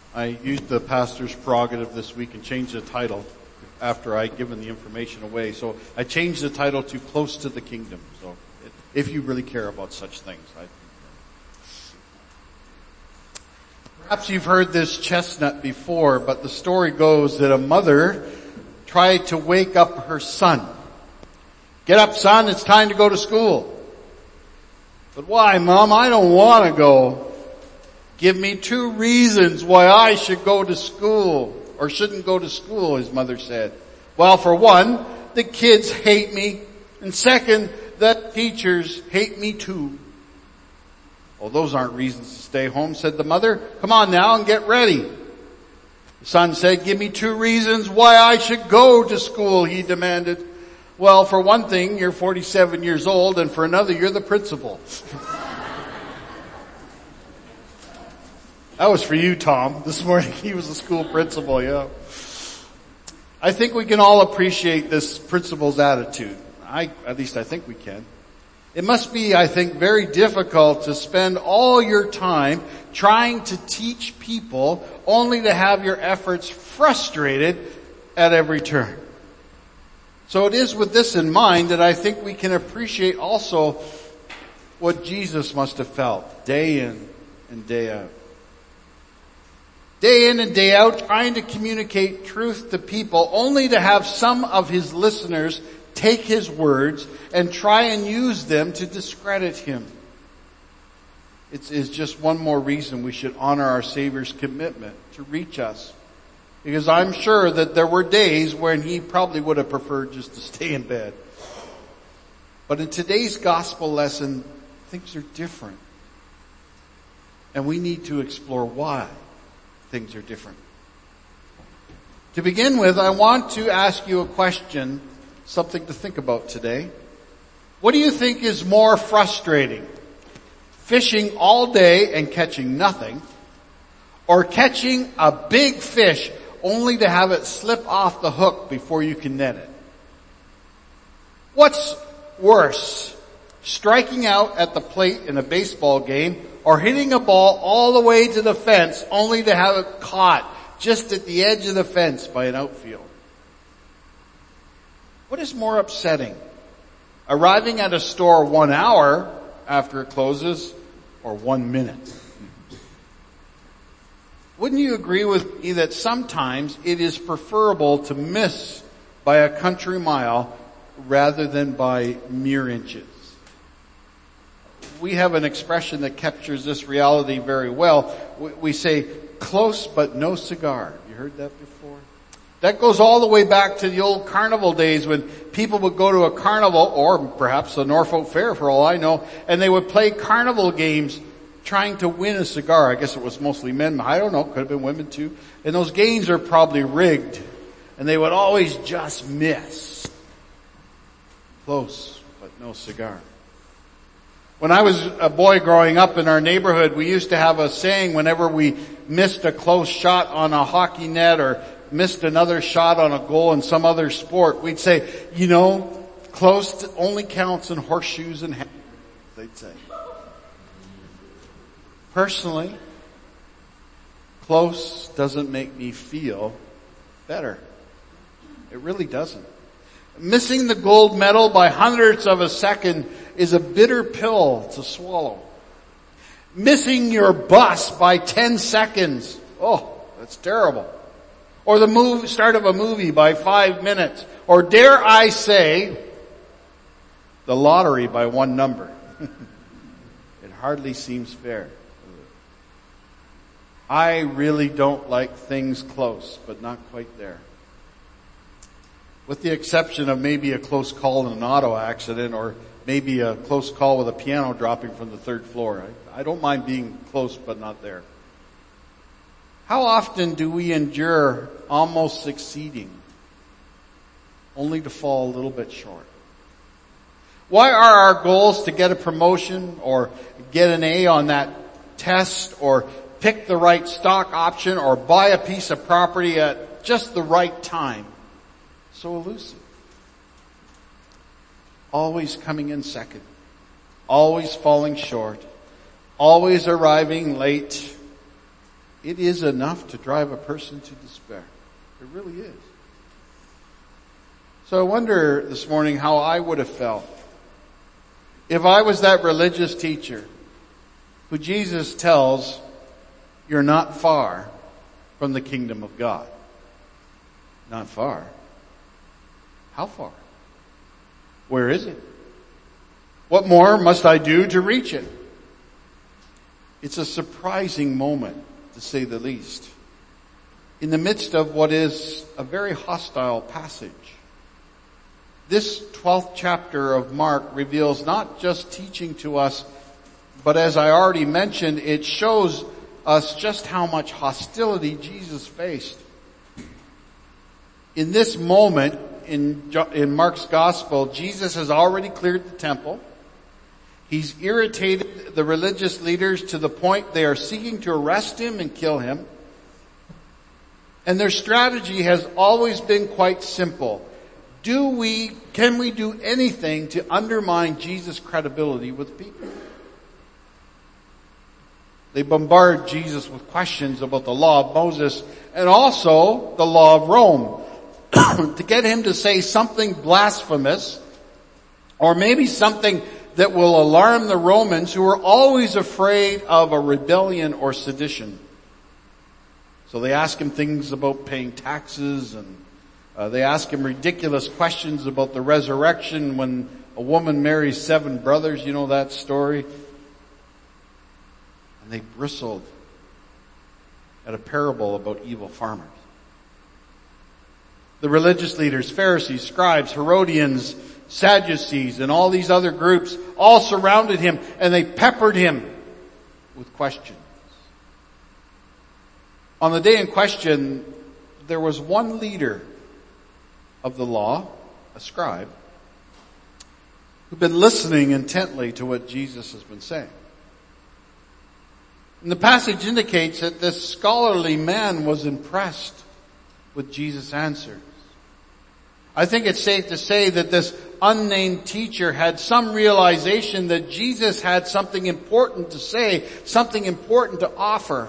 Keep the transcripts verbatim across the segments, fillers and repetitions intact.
I used the pastor's prerogative this week and changed the title after I'd given the information away. So I changed the title to Close to the Kingdom. So if you really care about such things. I, perhaps you've heard this chestnut before, but the story goes that a mother tried to wake up her son. Get up, son, it's time to go to school. But why, Mom? I don't want to go. Give me two reasons why I should go to school, or shouldn't go to school, his mother said. Well, for one, the kids hate me, and second, the teachers hate me too. Well, those aren't reasons to stay home, said the mother. Come on now and get ready. The son said, give me two reasons why I should go to school, he demanded. Well, for one thing, you're forty-seven years old, and for another, you're the principal. That was for you, Tom. This morning he was the school principal, yeah. I think we can all appreciate this principal's attitude. I, at least I think we can. It must be, I think, very difficult to spend all your time trying to teach people only to have your efforts frustrated at every turn. So it is with this in mind that I think we can appreciate also what Jesus must have felt day in and day out. Day in and day out, trying to communicate truth to people, only to have some of his listeners take his words and try and use them to discredit him. It is just one more reason we should honor our Savior's commitment to reach us. Because I'm sure that there were days when he probably would have preferred just to stay in bed. But in today's gospel lesson, things are different. And we need to explore why things are different. To begin with, I want to ask you a question, something to think about today. What do you think is more frustrating? Fishing all day and catching nothing, or catching a big fish only to have it slip off the hook before you can net it? What's worse, striking out at the plate in a baseball game or hitting a ball all the way to the fence only to have it caught just at the edge of the fence by an outfield? What is more upsetting? Arriving at a store one hour after it closes or one minute? Wouldn't you agree with me that sometimes it is preferable to miss by a country mile rather than by mere inches? We have an expression that captures this reality very well. We say, close but no cigar. You heard that before? That goes all the way back to the old carnival days when people would go to a carnival, or perhaps the Norfolk Fair for all I know, and they would play carnival games trying to win a cigar. I guess it was mostly men. I don't know. Could have been women too. And those games are probably rigged. And they would always just miss. Close but no cigar. When I was a boy growing up in our neighborhood, we used to have a saying whenever we missed a close shot on a hockey net or missed another shot on a goal in some other sport. We'd say, you know, close only counts in horseshoes and hammers, they'd say. Personally, close doesn't make me feel better. It really doesn't. Missing the gold medal by hundredths of a second is a bitter pill to swallow. Missing your bus by ten seconds, oh, that's terrible. Or the move, start of a movie by five minutes. Or dare I say, the lottery by one number. It hardly seems fair. I really don't like things close, but not quite there. With the exception of maybe a close call in an auto accident or maybe a close call with a piano dropping from the third floor. I, I don't mind being close, but not there. How often do we endure almost succeeding only to fall a little bit short? Why are our goals to get a promotion or get an A on that test or pick the right stock option or buy a piece of property at just the right time so elusive? Always coming in second, always falling short, always arriving late, it is enough to drive a person to despair. It really is. So I wonder this morning how I would have felt if I was that religious teacher who Jesus tells, you're not far from the kingdom of God. Not far. How far? Where is it? What more must I do to reach it? It's a surprising moment, to say the least, in the midst of what is a very hostile passage. This twelfth chapter of Mark reveals not just teaching to us, but as I already mentioned, it shows us just how much hostility Jesus faced. In this moment, in, in Mark's gospel, Jesus has already cleared the temple. He's irritated the religious leaders to the point they are seeking to arrest him and kill him. And their strategy has always been quite simple. Do we, can we do anything to undermine Jesus' credibility with people? They bombard Jesus with questions about the law of Moses and also the law of Rome to get him to say something blasphemous or maybe something that will alarm the Romans, who are always afraid of a rebellion or sedition. So they ask him things about paying taxes, and uh, they ask him ridiculous questions about the resurrection when a woman marries seven brothers. You know that story? And they bristled at a parable about evil farmers. The religious leaders, Pharisees, scribes, Herodians, Sadducees, and all these other groups all surrounded him, and they peppered him with questions. On the day in question, there was one leader of the law, a scribe, who'd been listening intently to what Jesus has been saying. And the passage indicates that this scholarly man was impressed with Jesus' answers. I think it's safe to say that this unnamed teacher had some realization that Jesus had something important to say, something important to offer.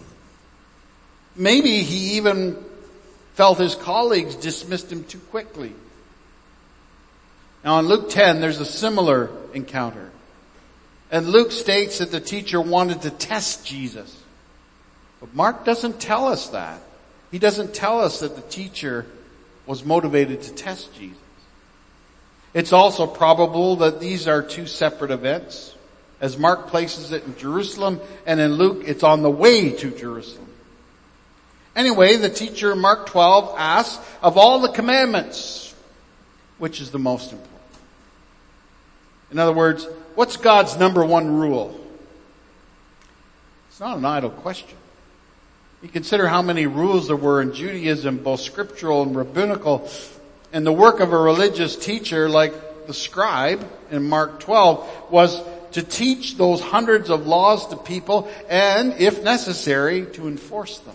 Maybe he even felt his colleagues dismissed him too quickly. Now in Luke ten, there's a similar encounter. And Luke states that the teacher wanted to test Jesus. But Mark doesn't tell us that. He doesn't tell us that the teacher was motivated to test Jesus. It's also probable that these are two separate events, as Mark places it in Jerusalem, and in Luke it's on the way to Jerusalem. Anyway, the teacher in Mark twelve asks, of all the commandments, which is the most important? In other words, what's God's number one rule? It's not an idle question. You consider how many rules there were in Judaism, both scriptural and rabbinical, and the work of a religious teacher like the scribe in Mark twelve was to teach those hundreds of laws to people and, if necessary, to enforce them.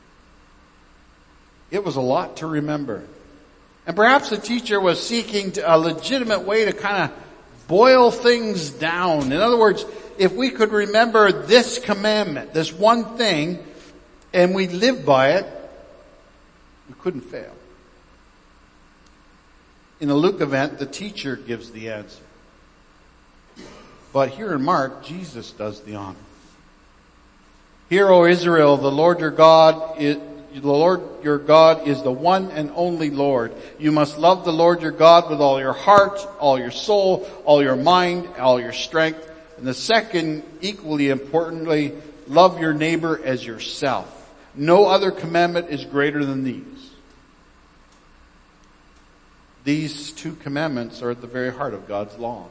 It was a lot to remember. And perhaps the teacher was seeking a legitimate way to kind of boil things down. In other words, if we could remember this commandment, this one thing, and we live by it, we couldn't fail. In the Luke event, the teacher gives the answer. But here in Mark, Jesus does the honor. Hear, O Israel, the Lord your God is, the Lord your God is the one and only Lord. You must love the Lord your God with all your heart, all your soul, all your mind, all your strength. And the second, equally importantly, love your neighbor as yourself. No other commandment is greater than these. These two commandments are at the very heart of God's law,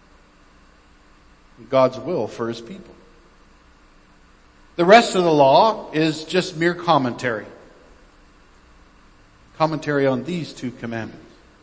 God's will for his people. The rest of the law is just mere commentary. Commentary on these two commandments.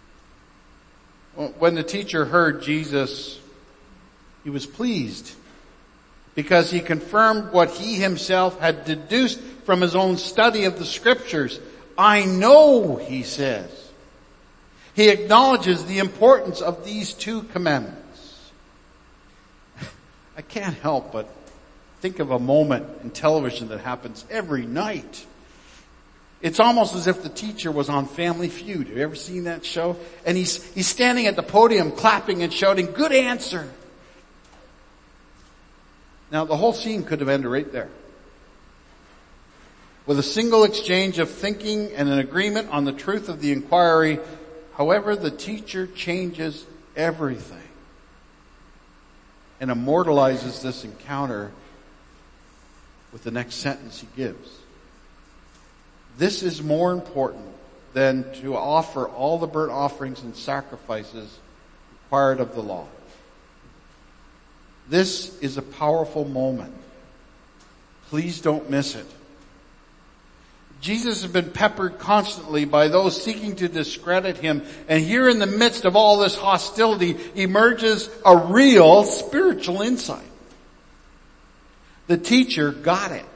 When the teacher heard Jesus, he was pleased because he confirmed what he himself had deduced from his own study of the scriptures. I know, he says. He acknowledges the importance of these two commandments. I can't help but Think of a moment in television that happens every night. It's almost as if the teacher was on Family Feud. Have you ever seen that show? And he's, he's standing at the podium clapping and shouting, "Good answer." Now the whole scene could have ended right there. With a single exchange of thinking and an agreement on the truth of the inquiry. However, the teacher changes everything and immortalizes this encounter with the next sentence he gives. This is more important than to offer all the burnt offerings and sacrifices required of the law. This is a powerful moment. Please don't miss it. Jesus has been peppered constantly by those seeking to discredit him, and here in the midst of all this hostility emerges a real spiritual insight. The teacher got it.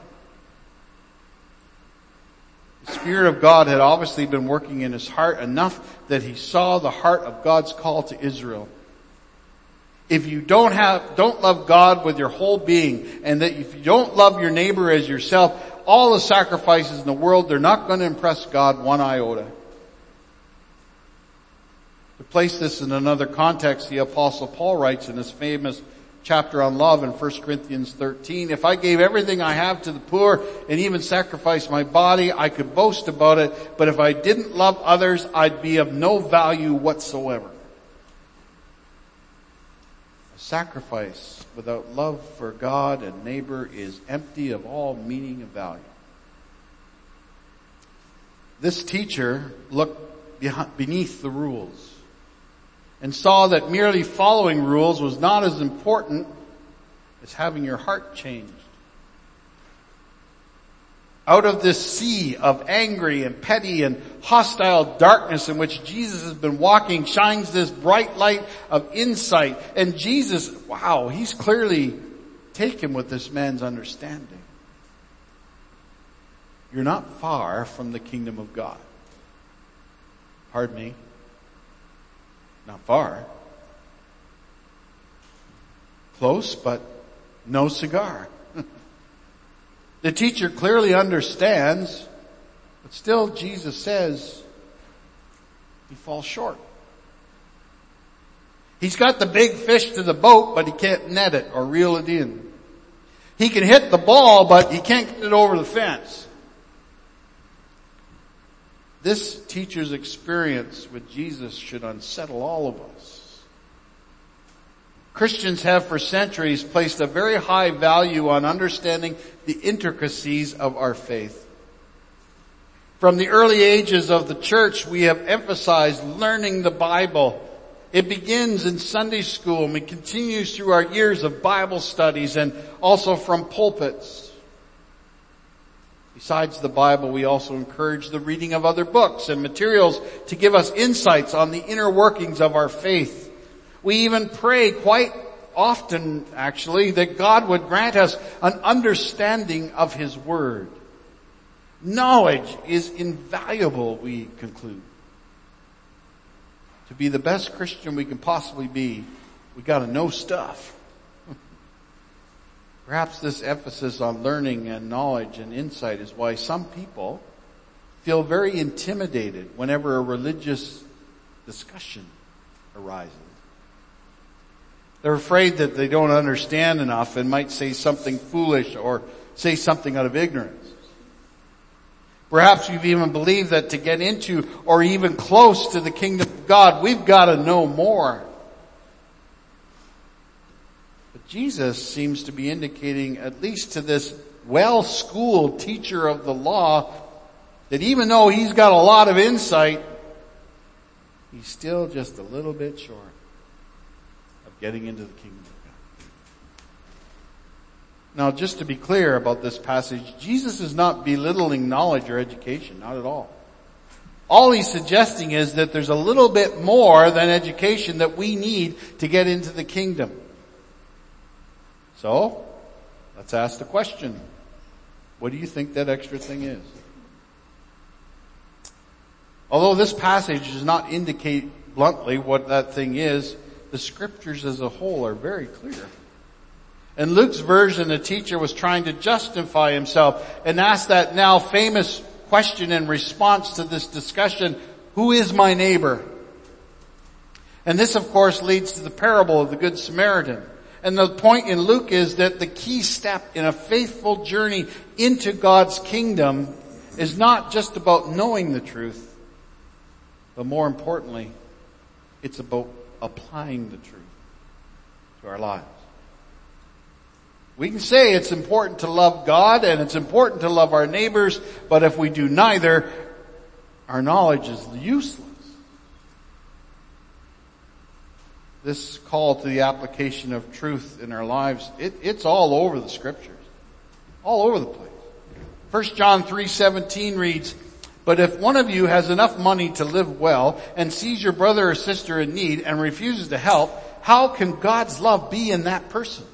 The Spirit of God had obviously been working in his heart enough that he saw the heart of God's call to Israel. If you don't have, don't love God with your whole being, and that if you don't love your neighbor as yourself, all the sacrifices in the world, they're not going to impress God one iota. To place this in another context, the Apostle Paul writes in his famous chapter on love in First Corinthians thirteen, "If I gave everything I have to the poor and even sacrificed my body, I could boast about it, but if I didn't love others, I'd be of no value whatsoever." A sacrifice without love for God and neighbor is empty of all meaning and value. This teacher looked beneath the rules and saw that merely following rules was not as important as having your heart changed. Out of this sea of angry and petty and hostile darkness in which Jesus has been walking shines this bright light of insight. And Jesus, wow, he's clearly taken with this man's understanding. You're not far from the kingdom of God. Pardon me. Not far. Close, but no cigar. The teacher clearly understands, but still Jesus says he falls short. He's got the big fish to the boat, but he can't net it or reel it in. He can hit the ball, but he can't get it over the fence. This teacher's experience with Jesus should unsettle all of us. Christians have for centuries placed a very high value on understanding the intricacies of our faith. From the early ages of the church, we have emphasized learning the Bible. It begins in Sunday school and it continues through our years of Bible studies and also from pulpits. Besides the Bible, we also encourage the reading of other books and materials to give us insights on the inner workings of our faith. We even pray quite often, actually, that God would grant us an understanding of His Word. Knowledge is invaluable, we conclude. To be the best Christian we can possibly be, we gotta know stuff. Perhaps this emphasis on learning and knowledge and insight is why some people feel very intimidated whenever a religious discussion arises. They're afraid that they don't understand enough and might say something foolish or say something out of ignorance. Perhaps you've even believed that to get into or even close to the kingdom of God, we've got to know more. But Jesus seems to be indicating, at least to this well-schooled teacher of the law, that even though he's got a lot of insight, he's still just a little bit short of getting into the kingdom of God. Now, just to be clear about this passage, Jesus is not belittling knowledge or education, not at all. All he's suggesting is that there's a little bit more than education that we need to get into the kingdom. So, let's ask the question. What do you think that extra thing is? Although this passage does not indicate bluntly what that thing is, the scriptures as a whole are very clear. In Luke's version, the teacher was trying to justify himself and asked that now famous question in response to this discussion, who is my neighbor? And this, of course, leads to the parable of the Good Samaritan. And the point in Luke is that the key step in a faithful journey into God's kingdom is not just about knowing the truth, but more importantly, it's about applying the truth to our lives. We can say it's important to love God and it's important to love our neighbors, but if we do neither, our knowledge is useless. This call to the application of truth in our lives, it, it's all over the scriptures. All over the place. First John three seventeen reads, "But if one of you has enough money to live well and sees your brother or sister in need and refuses to help, how can God's love be in that person?"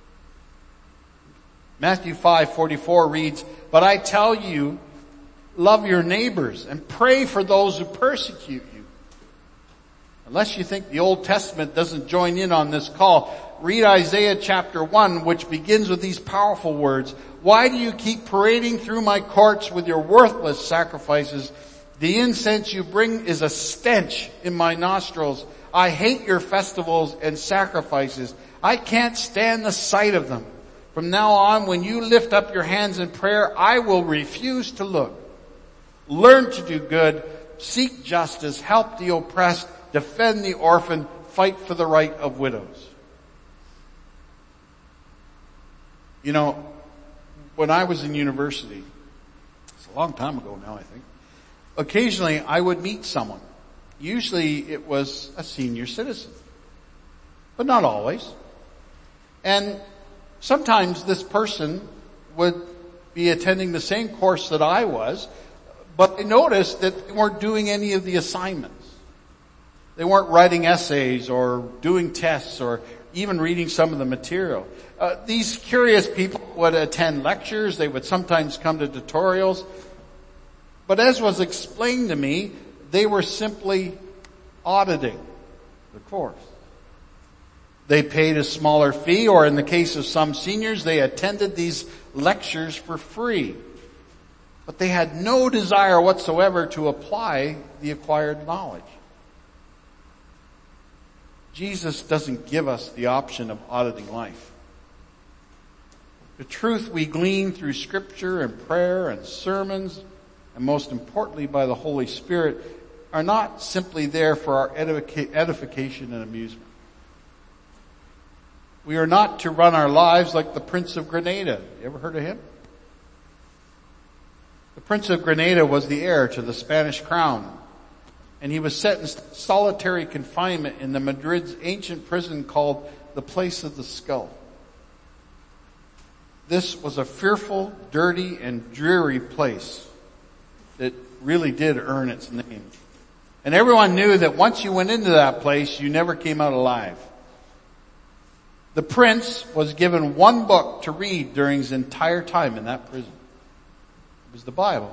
Matthew five forty-four reads, "But I tell you, love your neighbors and pray for those who persecute you." Unless you think the Old Testament doesn't join in on this call, read Isaiah chapter one, which begins with these powerful words. "Why do you keep parading through my courts with your worthless sacrifices? The incense you bring is a stench in my nostrils. I hate your festivals and sacrifices. I can't stand the sight of them. From now on, when you lift up your hands in prayer, I will refuse to look. Learn to do good, seek justice, help the oppressed, defend the orphan, fight for the right of widows." You know, when I was in university, it's a long time ago now, I think, occasionally I would meet someone. Usually it was a senior citizen, but not always. And sometimes this person would be attending the same course that I was, but I noticed that they weren't doing any of the assignments. They weren't writing essays or doing tests or even reading some of the material. Uh, these curious people would attend lectures. They would sometimes come to tutorials. But as was explained to me, they were simply auditing the course. They paid a smaller fee, or in the case of some seniors, they attended these lectures for free. But they had no desire whatsoever to apply the acquired knowledge. Jesus doesn't give us the option of auditing life. The truth we glean through Scripture and prayer and sermons, and most importantly by the Holy Spirit, are not simply there for our edification and amusement. We are not to run our lives like the Prince of Granada. You ever heard of him? The Prince of Granada was the heir to the Spanish crown, and he was set in solitary confinement in the Madrid's ancient prison called the Place of the Skull. This was a fearful, dirty, and dreary place that really did earn its name. And everyone knew that once you went into that place, you never came out alive. The prince was given one book to read during his entire time in that prison. It was the Bible.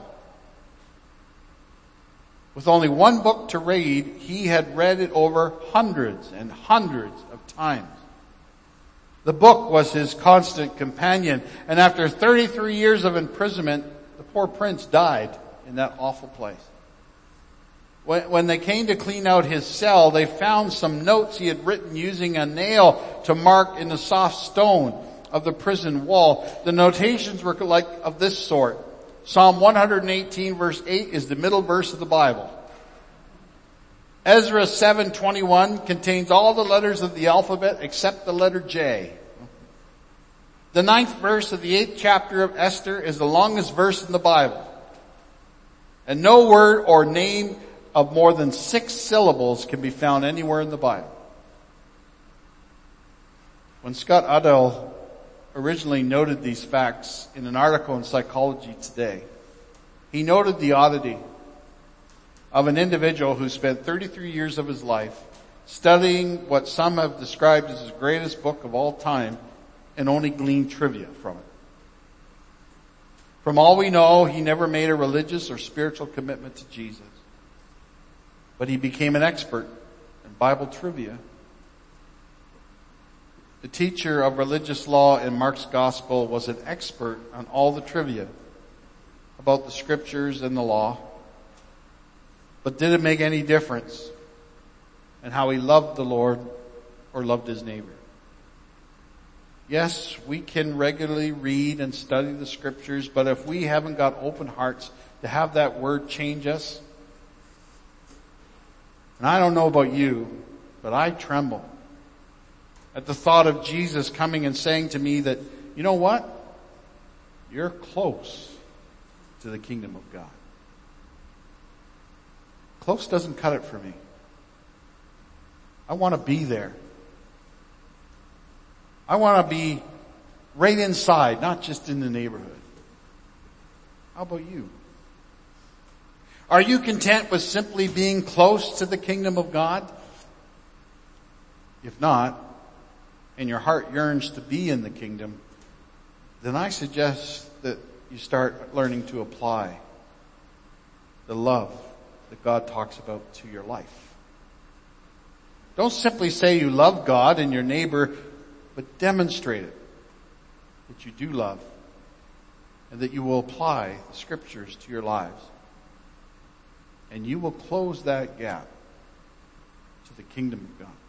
With only one book to read, he had read it over hundreds and hundreds of times. The book was his constant companion, and after thirty-three years of imprisonment, the poor prince died in that awful place. When they came to clean out his cell, they found some notes he had written using a nail to mark in the soft stone of the prison wall. The notations were like of this sort. Psalm one eighteen verse eight is the middle verse of the Bible. Ezra seven twenty-one contains all the letters of the alphabet except the letter J. The ninth verse of the eighth chapter of Esther is the longest verse in the Bible. And no word or name of more than six syllables can be found anywhere in the Bible. When Scott Udall originally noted these facts in an article in Psychology Today, he noted the oddity of an individual who spent thirty-three years of his life studying what some have described as his greatest book of all time and only gleaned trivia from it. From all we know, he never made a religious or spiritual commitment to Jesus. But he became an expert in Bible trivia. The teacher of religious law in Mark's gospel was an expert on all the trivia about the scriptures and the law. But did it make any difference in how he loved the Lord or loved his neighbor? Yes, we can regularly read and study the scriptures, but if we haven't got open hearts to have that word change us, and I don't know about you, but I tremble at the thought of Jesus coming and saying to me that, you know what? You're close to the kingdom of God. Close doesn't cut it for me. I want to be there. I want to be right inside, not just in the neighborhood. How about you? Are you content with simply being close to the kingdom of God? If not, and your heart yearns to be in the kingdom, then I suggest that you start learning to apply the love that God talks about to your life. Don't simply say you love God and your neighbor, but demonstrate it, that you do love, and that you will apply the scriptures to your lives. And you will close that gap to the kingdom of God.